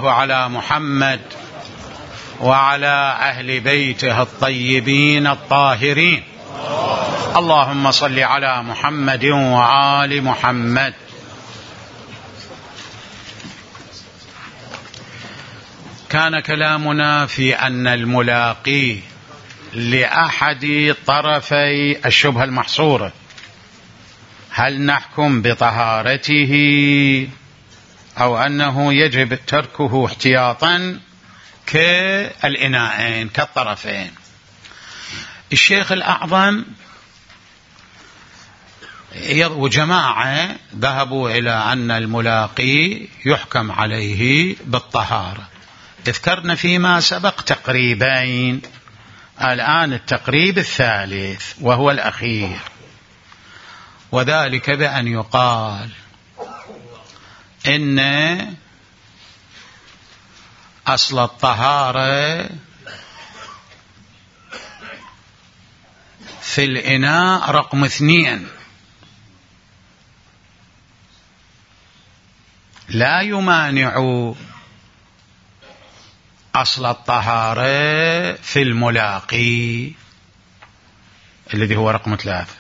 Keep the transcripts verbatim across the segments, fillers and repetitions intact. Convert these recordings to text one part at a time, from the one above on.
الله على محمد وعلى أهل بيته الطيبين الطاهرين. اللهم صل على محمد وآل محمد. كان كلامنا في أن الملاقي لأحد طرفي الشبهة المحصورة، هل نحكم بطهارته أو أنه يجب تركه احتياطا كالإناءين كالطرفين. الشيخ الأعظم وجماعة ذهبوا إلى أن الملاقي يحكم عليه بالطهارة. ذكرنا فيما سبق تقريبين، الآن التقريب الثالث وهو الأخير، وذلك بأن يقال إن أصل الطهارة في الإناء رقم اثنين، لا يمانع أصل الطهارة في الملاقي الذي هو رقم ثلاثة.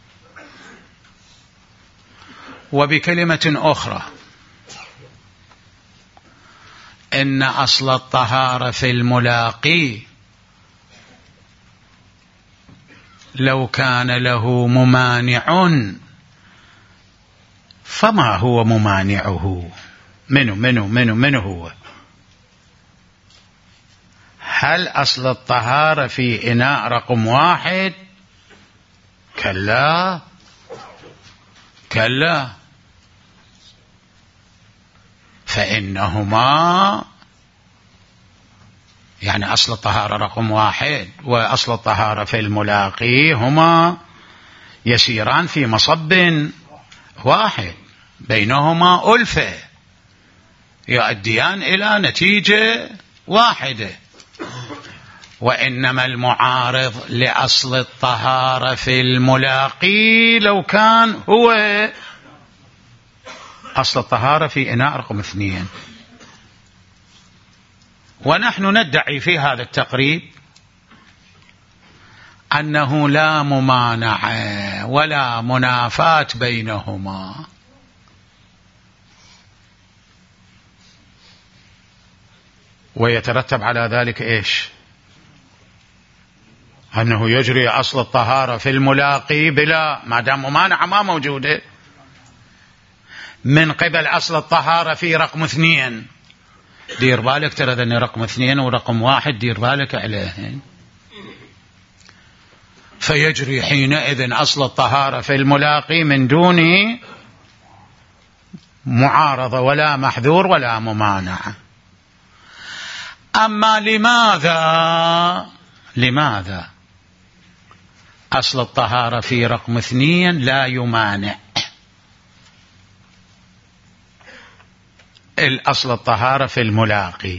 وبكلمة أخرى، إن أصل الطهارة في الملاقي لو كان له ممانع فما هو ممانعه؟ منه منه منه منه هو؟ هل أصل الطهارة في إناء رقم واحد؟ كلا كلا، فإنهما يعني أصل الطهارة رقم واحد وأصل الطهارة في الملاقي هما يسيران في مصب واحد، بينهما ألفة يؤديان إلى نتيجة واحدة. وإنما المعارض لأصل الطهارة في الملاقي لو كان هو أصل الطهارة في إناء رقم اثنين. ونحن ندعي في هذا التقريب أنه لا ممانعة ولا منافاة بينهما، ويترتب على ذلك إيش؟ أنه يجري أصل الطهارة في الملاقي بلا، ما دام ممانعة ما موجودة من قبل أصل الطهارة في رقم اثنين. دير بالك ترى ذني رقم اثنين ورقم واحد، دير بالك عليهن. فيجري حينئذ أصل الطهارة في الملاقي من دون معارضة ولا محذور ولا ممانعة. أما لماذا لماذا أصل الطهارة في رقم اثنين لا يمانع الأصل الطهارة في الملاقي؟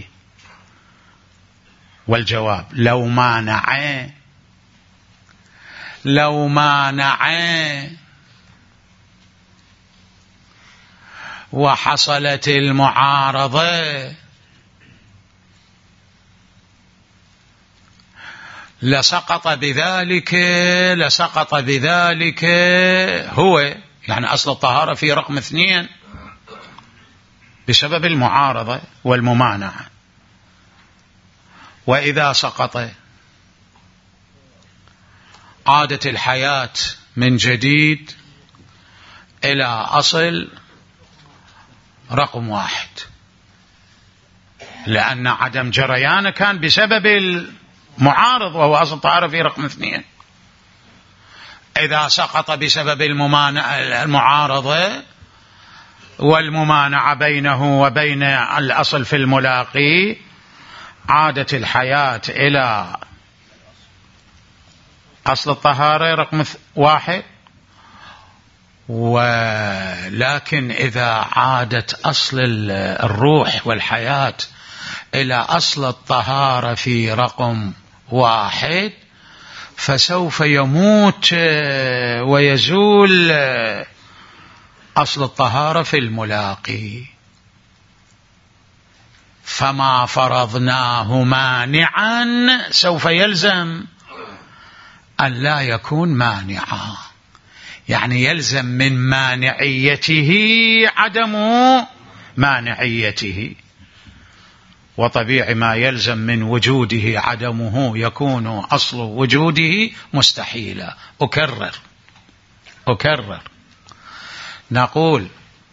والجواب لو مانع لو مانع وحصلت المعارضة لسقط بذلك لسقط بذلك هو، يعني أصل الطهارة في رقم اثنين بسبب المعارضة والممانعة. وإذا سقط عادت الحياة من جديد إلى أصل رقم واحد، لأن عدم جريانه كان بسبب المعارض وهو أصل الطهارة في رقم اثنين. إذا سقط بسبب المعارضة والممانعة بينه وبين الأصل في الملاقي عادت الحياة إلى أصل الطهارة رقم واحد. ولكن إذا عادت أصل الروح والحياة إلى أصل الطهارة في رقم واحد فسوف يموت ويزول أصل الطهارة في الملاقي. فما فرضناه مانعا سوف يلزم أن لا يكون مانعا، يعني يلزم من مانعيته عدم مانعيته، وطبيعي ما يلزم من وجوده عدمه يكون أصل وجوده مستحيلا. أكرر أكرر نقول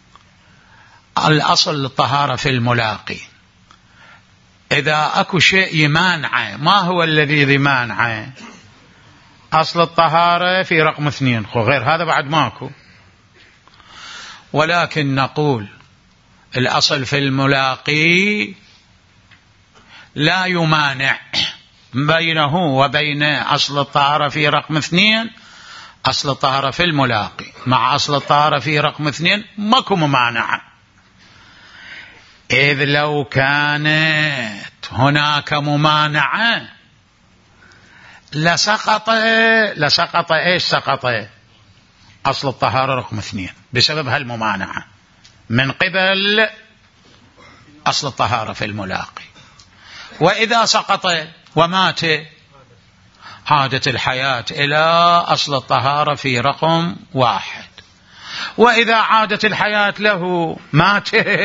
الأصل الطهارة في الملاقي، إذا أكو شيء يمانعه، ما هو الذي يمانعه؟ أصل الطهارة في رقم اثنين، غير هذا بعد ماكو. ولكن نقول الأصل في الملاقي لا يمانع بينه وبين أصل الطهارة في رقم اثنين. أصل الطهارة في الملاقي مع أصل الطهارة في رقم اثنين ماكو ممانعة، إذ لو كانت هناك ممانعة لسقط لسقط إيش سقط أصل الطهارة رقم اثنين بسبب هالممانعة من قبل أصل الطهارة في الملاقي. وإذا سقط ومات عادت الحياة إلى أصل الطهارة في رقم واحد، وإذا عادت الحياة له مات،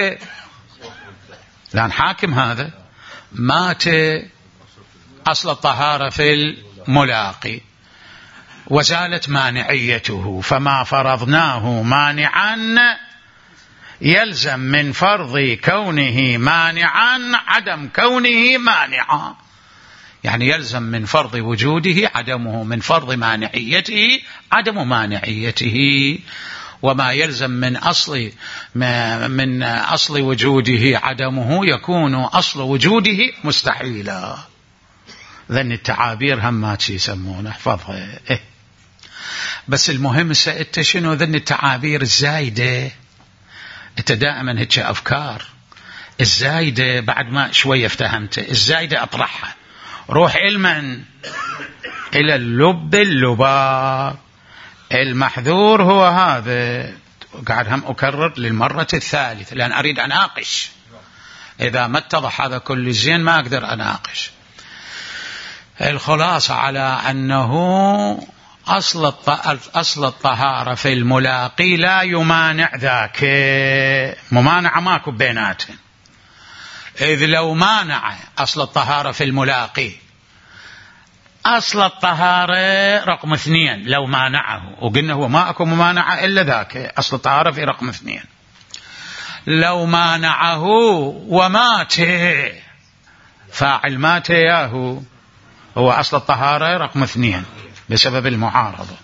لأن حاكم هذا مات أصل الطهارة في الملاقي وزالت مانعيته. فما فرضناه مانعا يلزم من فرض كونه مانعا عدم كونه مانعا، يعني يلزم من فرض وجوده عدمه، من فرض مانعيته عدم مانعيته. وما يلزم من أصل من أصل وجوده عدمه يكون أصل وجوده مستحيلا. ذن التعابير هم ما يسمونه احفظها. إيه. بس المهم سألت شنو ذن التعابير الزايدة؟ انت دائما هيك أفكار الزايدة بعد ما شوية افتهمت الزايدة أطرحها، روح علما إلى اللب اللباب. المحذور هو هذا، قاعد هم أكرر للمرة الثالثة لأن أريد أناقش. إذا ما اتضح هذا كل زين ما أقدر أناقش. الخلاصة على أنه أصل أصل الطهارة في الملاقي لا يمانع ذاك، ممانعة ماكو بيناتهم. إذ لو مانع أصل الطهارة في الملاقي أصل الطهارة رقم اثنين لو مانعه، وقلنا هو ما أكو ممانعة إلا ذاك أصل الطهارة في رقم اثنين، لو مانعه ومات فاعل مات ياهو هو أصل الطهارة رقم اثنين بسبب المعارضة.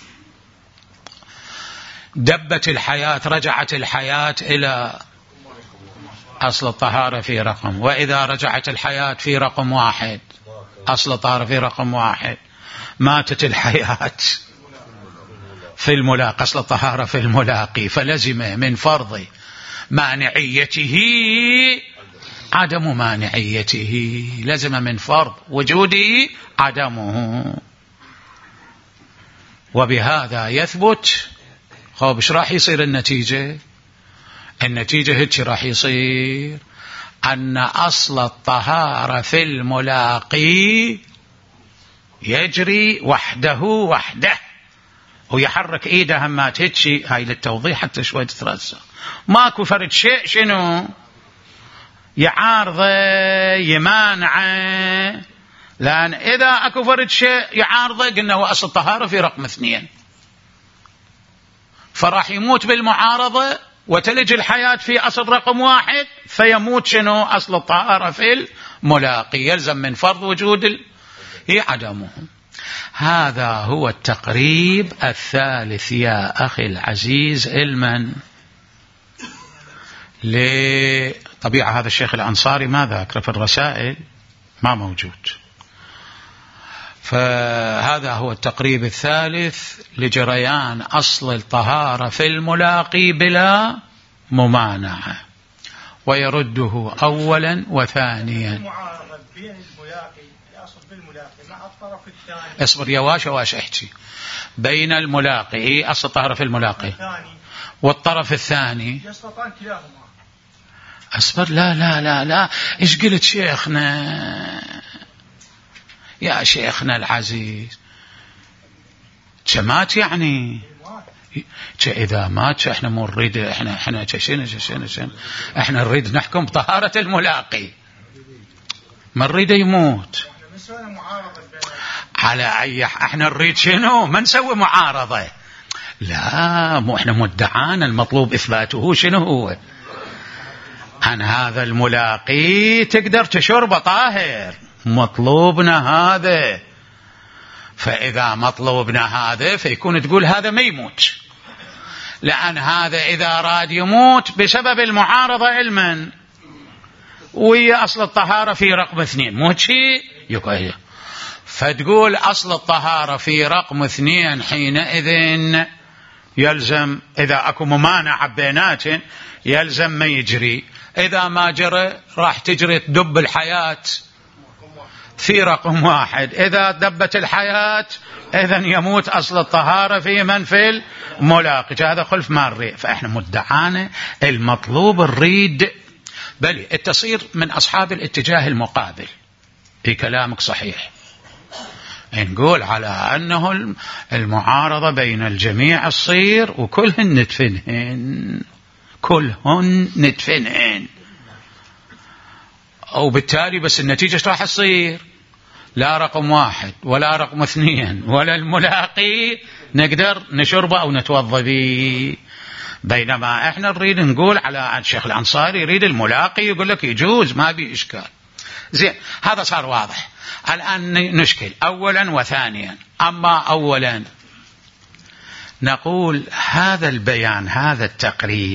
دبت الحياة رجعت الحياة إلى أصل الطهارة في رقم، وإذا رجعت الحياة في رقم واحد أصل الطهارة في رقم واحد ماتت الحياة في الملاقي أصل الطهارة في الملاقي، فلزم من فرض مانعيته عدم مانعيته، لزم من فرض وجوده عدمه. وبهذا يثبت. خب ايش راح يصير النتيجة؟ النتيجة هيك راح يصير أن أصل الطهارة في الملاقي يجري وحده وحده ويحرك إيده همات هيك. هاي للتوضيح حتى شوي تترسى. ماكو فرد شيء شنو يعارضه يمانعه، لأن إذا أكو فرد شيء يعارضه قلنا هو أصل الطهارة في رقم اثنين، فراح يموت بالمعارضة وتلج الحياة في أصل رقم واحد فيموت شنو أصل الطهارة في الملاقي، يلزم من فرض وجود هي عدمه. هذا هو التقريب الثالث يا أخي العزيز علما لطبيعة هذا الشيخ الأنصاري ما ذاكره في الرسائل ما موجود. فهذا هو التقريب الثالث لجريان أصل الطهارة في الملاقي بلا ممانعة، ويرده أولا وثانيا. المعارضة بين الملاقي الأصل في الملاقي مع الطرف الثاني. اصبر يا واش واش احكي. بين الملاقي أصل الطهارة في الملاقي والطرف الثاني يستطيع كلاهما. أصبر، لا لا لا لا، إيش قلت شيخنا يا شيخنا العزيز؟ مات يعني إذا مات احنا مو نريد، احنا احنا شنو شنو شنو احنا نريد نحكم بطهارة الملاقي، ما نريد يموت. على أي احنا نريد شنو؟ ما نسوي معارضة، لا مو احنا مدعانا المطلوب إثباته شنو هو؟ عن هذا الملاقي تقدر تشرب طاهر، مطلوبنا هذا. فإذا مطلوبنا هذا فيكون تقول هذا ما يموت، لأن هذا إذا راد يموت بسبب المعارضة علما، وهي أصل الطهارة في رقم اثنين، مو شيء يقول. فتقول أصل الطهارة في رقم اثنين، حينئذ يلزم إذا أكو ممانعة بينات يلزم ما يجري، إذا ما جرى راح تجري تدب الحياة في رقم واحد، إذا دبت الحياة إذن يموت أصل الطهارة في من في الملاقي. هذا خلف ما نريد. فإحنا مدعانا المطلوب الريد، بل التصير من أصحاب الاتجاه المقابل في كلامك صحيح، نقول على أنه المعارضة بين الجميع الصير وكلهن ندفنهن، كلهن ندفنهن، وبالتالي بس النتيجة راح تصير لا رقم واحد ولا رقم اثنين ولا الملاقي نقدر نشربه أو نتوضى به. بينما احنا نريد نقول على الشيخ الأنصاري يريد الملاقي، يقول لك يجوز ما بي إشكال. زين، هذا صار واضح. الآن نشكل أولا وثانيا. أما أولا نقول هذا البيان، هذا التقريب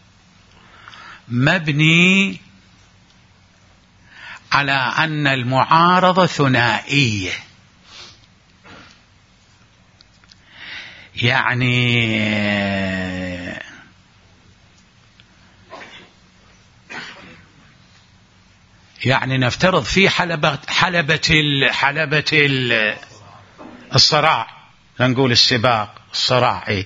مبني على أن المعارضة ثنائية، يعني يعني نفترض في حلبة حلبة حلبة الصراع، نقول السباق الصراعي،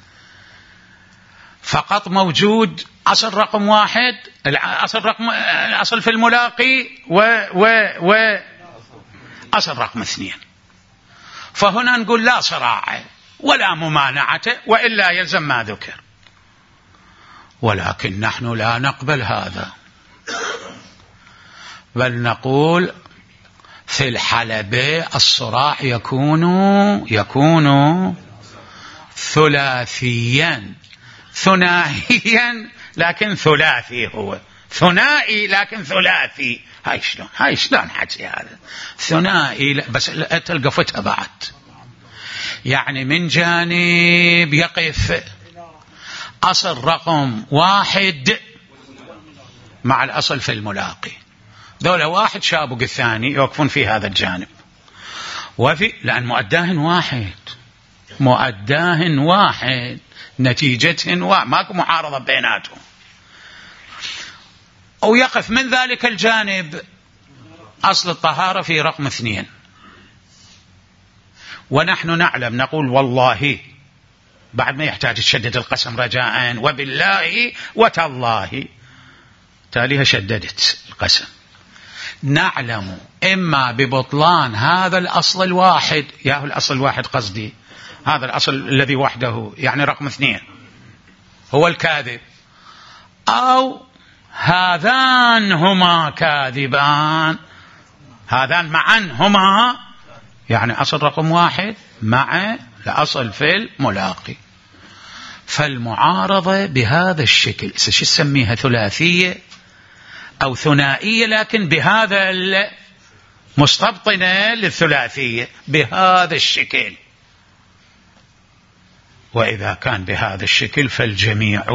فقط موجود أصل رقم واحد، أصل رقم أصل في الملاقي و و و أصل رقم اثنين. فهنا نقول لا صراع ولا ممانعة، وإلا يلزم ما ذكر. ولكن نحن لا نقبل هذا، بل نقول في الحلبة الصراع يكون يكون ثلاثيا، ثنائيا لكن ثلاثي، هو ثنائي لكن ثلاثي. هاي شلون هاي شلون حكي هذا ثنائي؟ بس تلقى فتها بعد، يعني من جانب يقف أصل رقم واحد مع الأصل في الملاقي، دولة واحد شابق الثاني يوقفون في هذا الجانب، وفي لأن مؤداهن واحد، مؤداهن واحد، نتيجتهن واحد، ماكو معارضة بيناتهم. أو يقف من ذلك الجانب أصل الطهارة في رقم اثنين، ونحن نعلم نقول والله بعد ما يحتاج تشدد القسم رجاء وبالله وتالله، تاليها شددت القسم. نعلم إما ببطلان هذا الأصل الواحد، ياهو الأصل الواحد قصدي هذا الأصل الذي وحده يعني رقم اثنين هو الكاذب، أو هذان هما كاذبان، هذان معا هما يعني أصل رقم واحد مع الأصل في الملاقي. فالمعارضة بهذا الشكل شو تسميها؟ ثلاثية أو ثنائية، لكن بهذا المستبطنة للثلاثية بهذا الشكل. وإذا كان بهذا الشكل فالجميع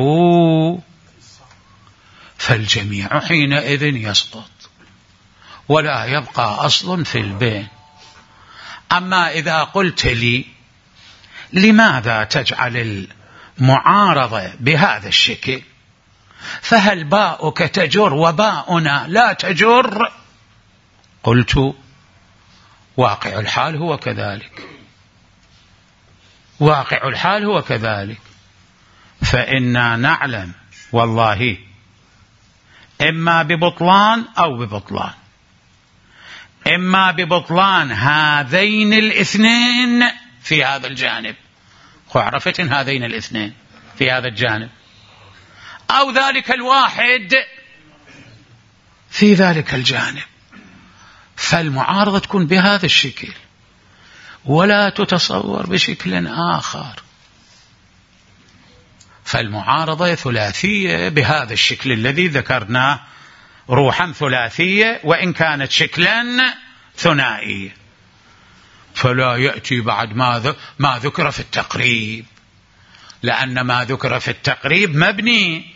فالجميع حينئذ يسقط ولا يبقى أصل في البين. أما إذا قلت لي لماذا تجعل المعارضة بهذا الشكل، فهل باؤك تجر وباؤنا لا تجر؟ قلت واقع الحال هو كذلك، واقع الحال هو كذلك. فإنا نعلم والله إما ببطلان أو ببطلان، إما ببطلان هذين الاثنين في هذا الجانب، عرفت إن هذين الاثنين في هذا الجانب، أو ذلك الواحد في ذلك الجانب. فالمعارضة تكون بهذا الشكل ولا تتصور بشكل آخر. فالمعارضة ثلاثية بهذا الشكل الذي ذكرناه، روحا ثلاثية وإن كانت شكلا ثنائية. فلا يأتي بعد ما ذكر في التقريب، لأن ما ذكر في التقريب مبني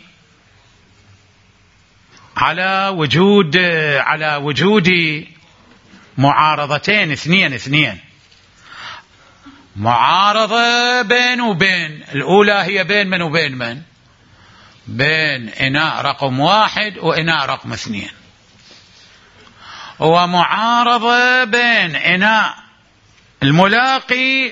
على وجود على وجود معارضتين اثنين اثنين، معارضة بين وبين. الأولى هي بين من وبين من؟ بين إناء رقم واحد وإناء رقم اثنين، ومعارضة بين إناء الملاقي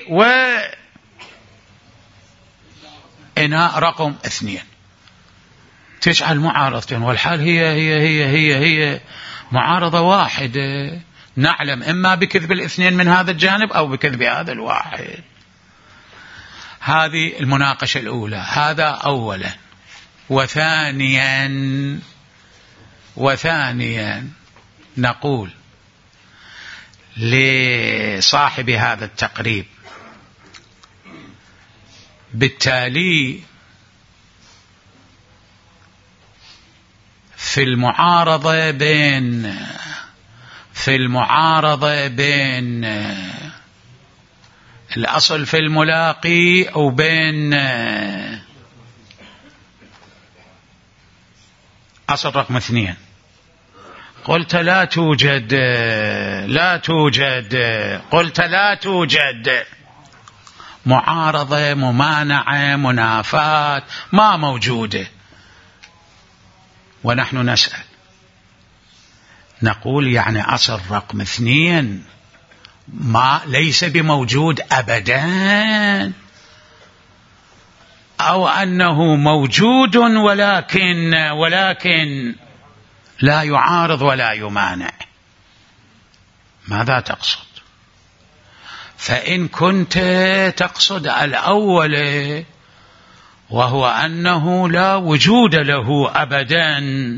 وإناء رقم اثنين. تجعل معارضتين والحال هي هي هي هي هي معارضة واحدة. نعلم إما بكذب الاثنين من هذا الجانب أو بكذب هذا الواحد. هذه المناقشة الأولى، هذا أولا. وثانيا وثانيا نقول لصاحب هذا التقريب بالتالي في المعارضة بين في المعارضة بين الأصل في الملاقي أو بين أصل رقم اثنين، قلت لا توجد لا توجد قلت لا توجد معارضة، ممانعة، منافاة، ما موجودة. ونحن نسأل نقول يعني أصل رقم اثنين ما ليس بموجود أبدا، أو أنه موجود ولكن ولكن لا يعارض ولا يمانع. ماذا تقصد؟ فإن كنت تقصد الأول وهو أنه لا وجود له أبدا،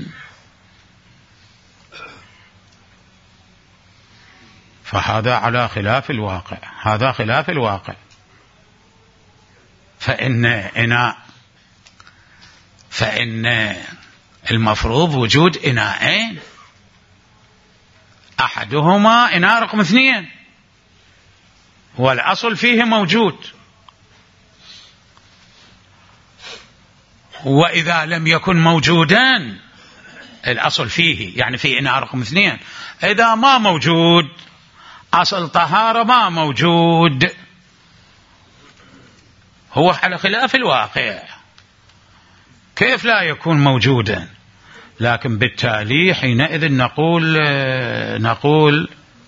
فهذا على خلاف الواقع، هذا خلاف الواقع. فإن إناء فإن المفروض وجود إناءين، أحدهما إناء رقم اثنين والأصل فيه موجود، وإذا لم يكن موجودا الأصل فيه يعني في إناء رقم اثنين، إذا ما موجود أصل طهارة ما موجود، هو على خلاف الواقع. كيف لا يكون موجودا؟ لكن بالتالي حينئذ نقول نقول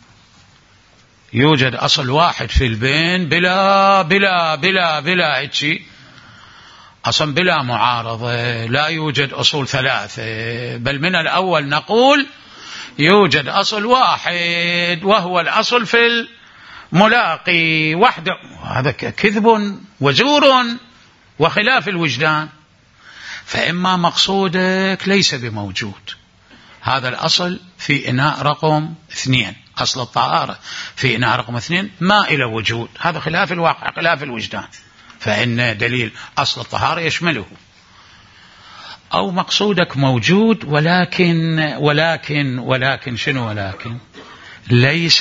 يوجد أصل واحد في البين بلا بلا بلا بلا هيك أصلا بلا معارضة، لا يوجد أصول ثلاثة، بل من الأول نقول يوجد أصل واحد وهو الأصل في الملاقي وحده. هذا كذب وزور وخلاف الوجدان. فإما مقصودك ليس بموجود، هذا الأصل في إناء رقم اثنين، أصل الطهارة في إناء رقم اثنين ما إلى وجود، هذا خلاف الواقع خلاف الوجدان، فإن دليل أصل الطهارة يشمله. أو مقصودك موجود ولكن ولكن ولكن شنو ولكن ليس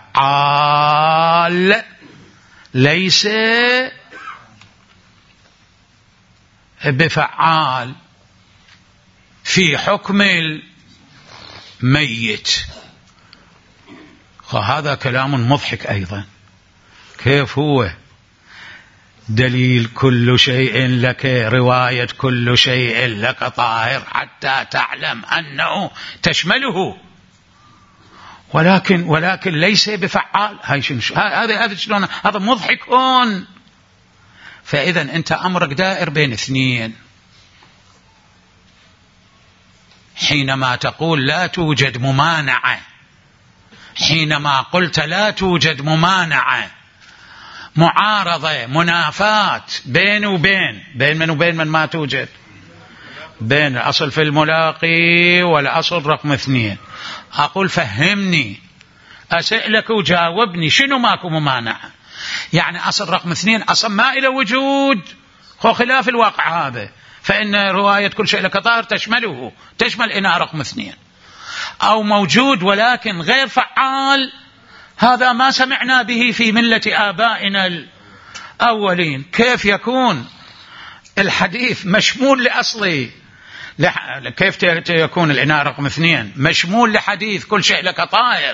بفعال، ليس بفعال في حكم الميت. وهذا كلام مضحك أيضا. كيف هو دليل كل شيء لك، رواية كل شيء لك طاهر حتى تعلم أنه تشمله، ولكن ولكن ليس بفعال. هذا هذا شلون؟ هذا مضحك هون. فإذا أنت أمرك دائر بين اثنين، حينما تقول لا توجد ممانعة، حينما قلت لا توجد ممانعة، معارضة، منافاة بين وبين، بين من وبين من ما توجد، بين الأصل في الملاقي والأصل رقم اثنين. أقول فهمني، أسألك وجاوبني، شنو ماكو ممانعة؟ يعني أصل رقم اثنين أصلا ما إلى وجود، هو خلاف الواقع هذا، فإن رواية كل شيء لك طاهر تشمله، تشمل إناء رقم اثنين. أو موجود ولكن غير فعال، هذا ما سمعنا به في ملة آبائنا الأولين. كيف يكون الحديث مشمول لأصلي؟ كيف يكون الإناء رقم اثنين مشمول لحديث كل شيء لك طاهر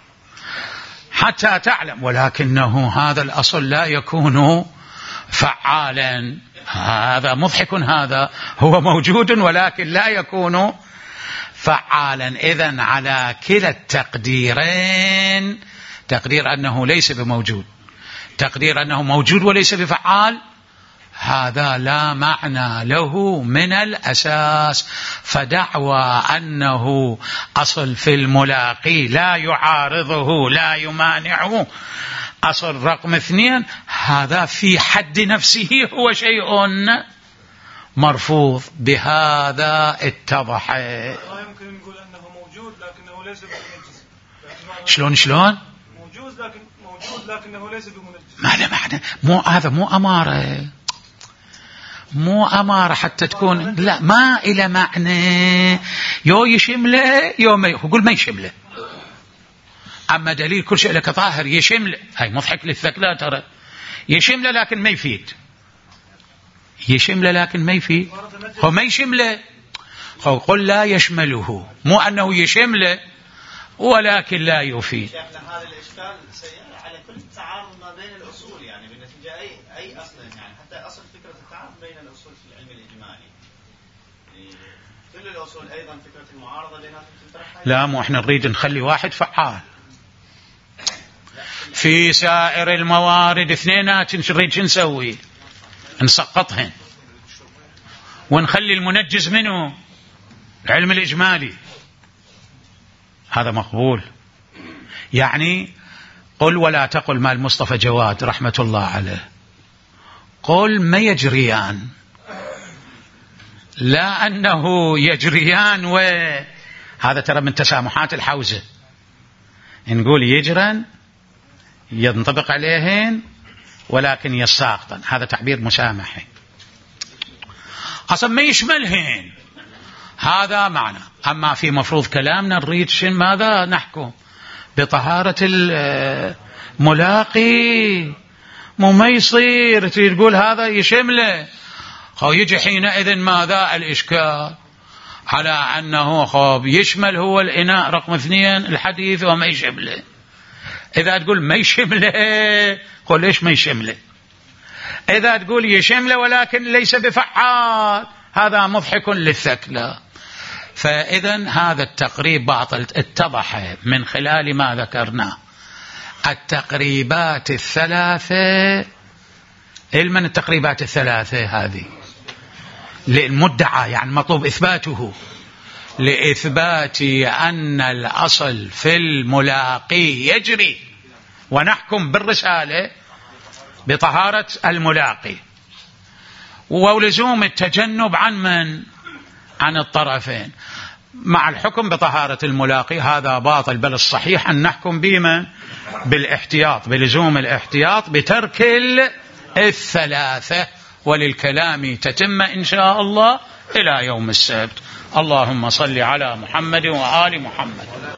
حتى تعلم، ولكنه هذا الأصل لا يكون فعالا؟ هذا مضحك، هذا هو موجود ولكن لا يكون فعالا. إذن على كلا التقديرين، تقدير أنه ليس بموجود، تقدير أنه موجود وليس بفعال، هذا لا معنى له من الأساس. فدعوى أنه أصل في الملاقي لا يعارضه لا يمانعه أصل رقم اثنين، هذا في حد نفسه هو شيء مرفوض. بهذا اتضح. لا يمكن نقول أنه موجود لكنه ليس بمنجز. شلون شلون موجود لكن موجود لكنه ليس بمنجز؟ ما له معنى، مو هذا مو أمارة، مو أمارة حتى تكون، لا ما إلى معنى، يو يشمله يو ما يقول ما يشمله. أما دليل كل شيء لك طاهر يشمله، هاي مضحك للثقلات ترى، يشمله لكن ما يفيد، يشمله لكن ما يفيد، هو ما يشمله، هو قل لا يشمله، مو أنه يشمله ولكن لا يفيد. شيخنا هذا الإشكال سيئر على كل التعارض ما بين الأصول، يعني بالنتيجة أي أي أصل، يعني حتى أصل فكرة التعارض بين الأصول في العلم الإجمالي، كل الأصول أيضا فكرة المعارضة بيناتهم تنطرح. لا، مو إحنا نريد نخلي واحد فعال في سائر الموارد، اثنينات نريد شو نسوي؟ نسقطهن ونخلي المنجز منه العلم الإجمالي، هذا مقبول. يعني قل ولا تقل ما المصطفى جواد رحمة الله عليه، قل ما يجريان، لا أنه يجريان، وهذا ترى من تسامحات الحوزة، نقول يجرن ينطبق عليهن ولكن يساقطن، هذا تعبير مسامحي، أصلا ما يشملهن، هذا معنى. أما في مفروض كلامنا نريد شن ماذا نحكم بطهارة الملاقي، مو ما يصير تقول هذا يشمله، أو يجي حينئذ ماذا الإشكال على أنه خب يشمل هو الإناء رقم اثنين الحديث وما يشمله. إذا تقول ما يشمله قل ليش ما يشمله، إذا تقول يشمله ولكن ليس بفعال، هذا مضحك للثكلى. فإذا هذا التقريب باطل، اتضح من خلال ما ذكرنا. التقريبات الثلاثة، علما التقريبات الثلاثة هذه للمدعى، يعني مطلوب إثباته، لإثبات أن الأصل في الملاقي يجري، ونحكم بالرسالة بطهارة الملاقي، ولزوم التجنب عن من؟ عن الطرفين. مع الحكم بطهارة الملاقي هذا باطل، بل الصحيح أن نحكم بما بالاحتياط، بلزوم الاحتياط بترك الثلاثة، وللكلام تتم إن شاء الله إلى يوم السبت. اللهم صل على محمد وآل محمد.